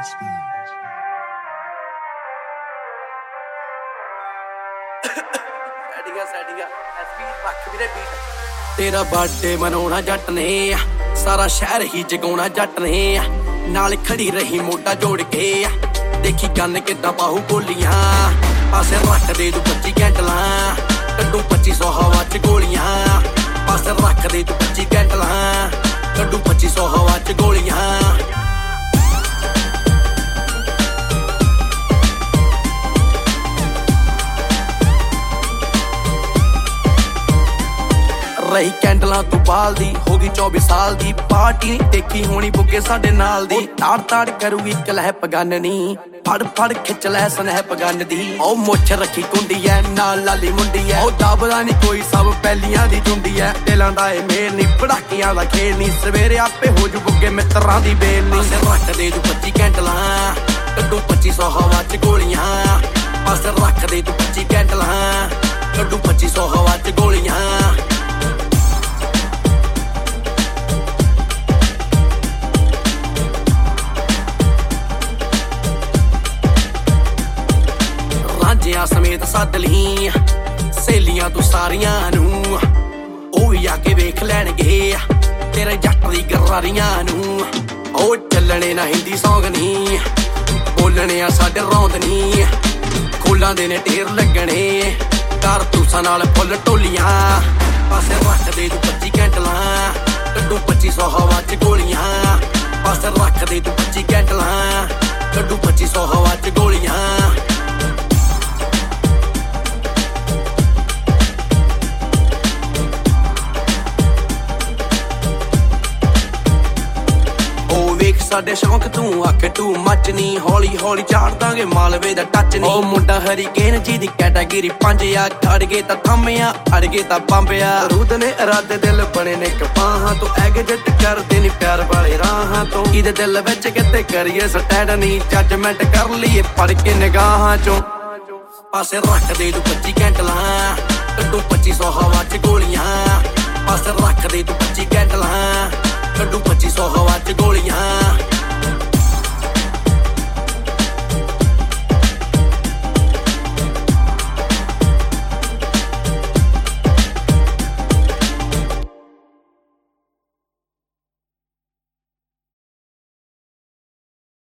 तेरा बर्थडे मनाउणा जट ने सारा शहर ही जगाउणा जट ने नाल खड़ी रही मोटा जोड़ के देखी गन किदां बाहू बोलियां पासे रख दे तू 25 कैंडलां कड्डू 2500 हवा च गोलियां पासे रख दे तू 25 कैंडलां कड्डू 2500 हवा च गोलियां रही कैंडलां तू बाल दी होगी 24 साल दी पार्टी नहीं देखी होनी बुगे साडे नाल दी ताड़ ताड़ करू इक लह पगाननी फड़ फड़ खिच लै स्नैप गन दी ओ मुछ रखी कुंडी है नाल लाली मुंडी है ओ दबदा नहीं कोई सब पैलियां दी झुंडी है दिलां दा ए मेल नहीं पड़ाकियां दा खेल नहीं सवेरे आपे हो जू बुगे मित्रां दी बेल नहीं रख दे तू 25 कैंडलां कड्डू 2500 हवा च गोलियां पासे रख दे तू 25 कैंडलां कड्डू 2500 हवा च गोलियां रांझिया समेत सद ली सहेलियां तू सारियां नू ओ भी आके वेख लैणगे तेरे जट दी गरारियां नू ओ चलने ना हिंदी सौंग नी बोलने आ साडे रौंद नी खोलां दे ने ढेर लगणे कारतूसां नाल फुੱਲ टोलियां पासे रख दे तू 25 कैंडलां कड्डू 2500 हवा च गोलियां पासे रख दे तू 25 कैंडलां कड्डू 2500 हवा च गोलियां साडे शौक तू आख तू मच नी हौली हौली चाड़ दांगे मालवे दा टच नी ओ मुंडा हरीकेन जी दी कैटेगरी 5 आ खड़ गए तां थम्मिया अड़ गए तां बंबिया रूद ने इरादे दिल बने ने कपाहां तो एग्जिट कर दे नी प्यार वाले राहां तो इदे दिल विच किते करिए स्टैंड नी जजमेंट कर लिए पढ़ के निगाहां चों पासे रख दे तू 25 कैंडलां कड्डू 2500 हवा च गोलियां पासे रख दे तू 25 कैंडलां कड्डू 2500 हवा च गोलियां